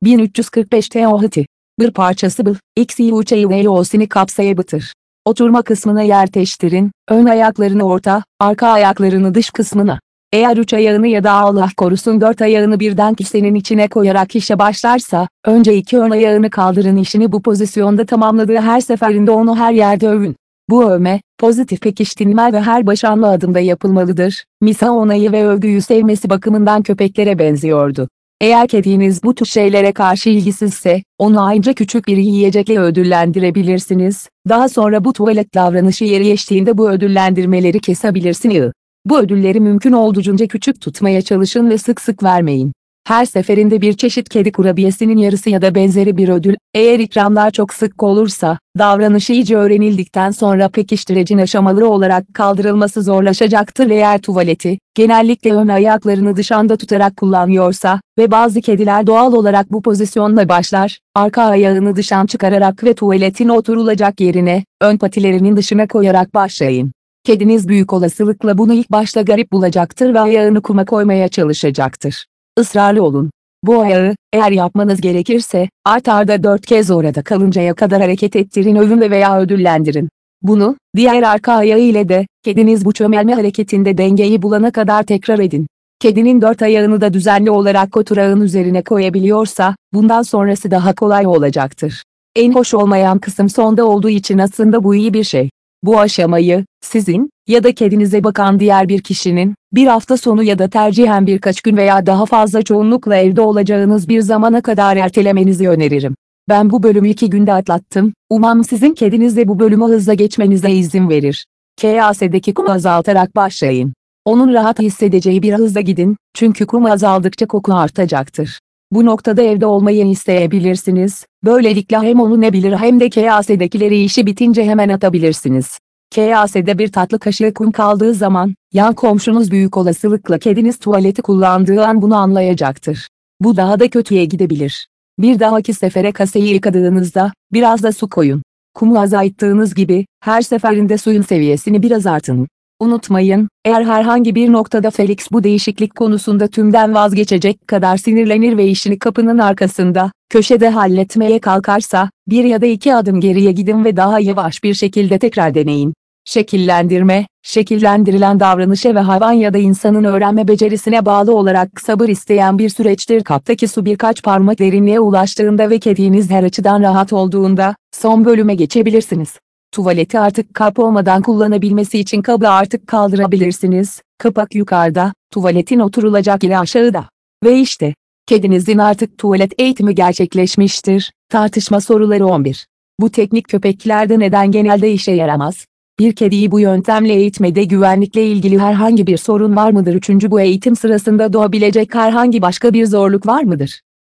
1345 TOHT. Bir parçası bu, XUÇYOS'ini kapsayabilir. Oturma kısmına yerleştirin, ön ayaklarını orta, arka ayaklarını dış kısmına. Eğer 3 ayağını ya da Allah korusun 4 ayağını birden kişinin içine koyarak işe başlarsa, önce 2 ön ayağını kaldırın, işini bu pozisyonda tamamladığı her seferinde onu her yerde övün. Bu övme, pozitif pekiştirme ve her başarılı adımda yapılmalıdır. Misa onayı ve övgüyü sevmesi bakımından köpeklere benziyordu. Eğer kediniz bu tür şeylere karşı ilgisizse, onu ayrıca küçük bir yiyecekle ödüllendirebilirsiniz. Daha sonra bu tuvalet davranışı yeri geçtiğinde bu ödüllendirmeleri kesebilirsiniz. Bu ödülleri mümkün olduğunca küçük tutmaya çalışın ve sık sık vermeyin. Her seferinde bir çeşit kedi kurabiyesinin yarısı ya da benzeri bir ödül, eğer ikramlar çok sık olursa, davranışı iyice öğrenildikten sonra pekiştiricin aşamalı olarak kaldırılması zorlaşacaktır. Eğer tuvaleti, genellikle ön ayaklarını dışında tutarak kullanıyorsa ve bazı kediler doğal olarak bu pozisyonla başlar, arka ayağını dıştan çıkararak ve tuvaletin oturulacak yerine, ön patilerinin dışına koyarak başlayın. Kediniz büyük olasılıkla bunu ilk başta garip bulacaktır ve ayağını kuma koymaya çalışacaktır. Israrlı olun. Bu ayağı, eğer yapmanız gerekirse, art arda 4 kez orada kalıncaya kadar hareket ettirin, övün veya ödüllendirin. Bunu, diğer arka ayağı ile de, kediniz bu çömelme hareketinde dengeyi bulana kadar tekrar edin. Kedinin 4 ayağını da düzenli olarak oturağın üzerine koyabiliyorsa, bundan sonrası daha kolay olacaktır. En hoş olmayan kısım sonda olduğu için aslında bu iyi bir şey. Bu aşamayı, sizin ya da kedinize bakan diğer bir kişinin, bir hafta sonu ya da tercihen birkaç gün veya daha fazla çoğunlukla evde olacağınız bir zamana kadar ertelemenizi öneririm. Ben bu bölümü 2 günde atlattım, umarım sizin kediniz de bu bölümü hızla geçmenize izin verir. KAS'deki kumu azaltarak başlayın. Onun rahat hissedeceği bir hızla gidin, çünkü kum azaldıkça koku artacaktır. Bu noktada evde olmayı isteyebilirsiniz, böylelikle hem onu ne bilir hem de KAS'dekileri işi bitince hemen atabilirsiniz. KAS'de bir tatlı kaşığı kum kaldığı zaman, yan komşunuz büyük olasılıkla kediniz tuvaleti kullandığı an bunu anlayacaktır. Bu daha da kötüye gidebilir. Bir dahaki sefere kaseyi yıkadığınızda, biraz da su koyun. Kumu azalttığınız gibi, her seferinde suyun seviyesini biraz artırın. Unutmayın, eğer herhangi bir noktada Felix bu değişiklik konusunda tümden vazgeçecek kadar sinirlenir ve işini kapının arkasında, köşede halletmeye kalkarsa, 1 ya da 2 adım geriye gidin ve daha yavaş bir şekilde tekrar deneyin. Şekillendirme, şekillendirilen davranışa ve hayvan ya da insanın öğrenme becerisine bağlı olarak sabır isteyen bir süreçtir. Kaptaki su birkaç parmak derinliğe ulaştığında ve kediniz her açıdan rahat olduğunda, son bölüme geçebilirsiniz. Tuvaleti artık kap olmadan kullanabilmesi için kabı artık kaldırabilirsiniz. Kapak yukarıda, tuvaletin oturulacak yeri aşağıda. Ve işte, kedinizin artık tuvalet eğitimi gerçekleşmiştir. Tartışma soruları 11. Bu teknik köpeklerde neden genelde işe yaramaz? Bir kediyi bu yöntemle eğitmede güvenlikle ilgili herhangi bir sorun var mıdır? 3. Bu eğitim sırasında doğabilecek herhangi başka bir zorluk var mıdır?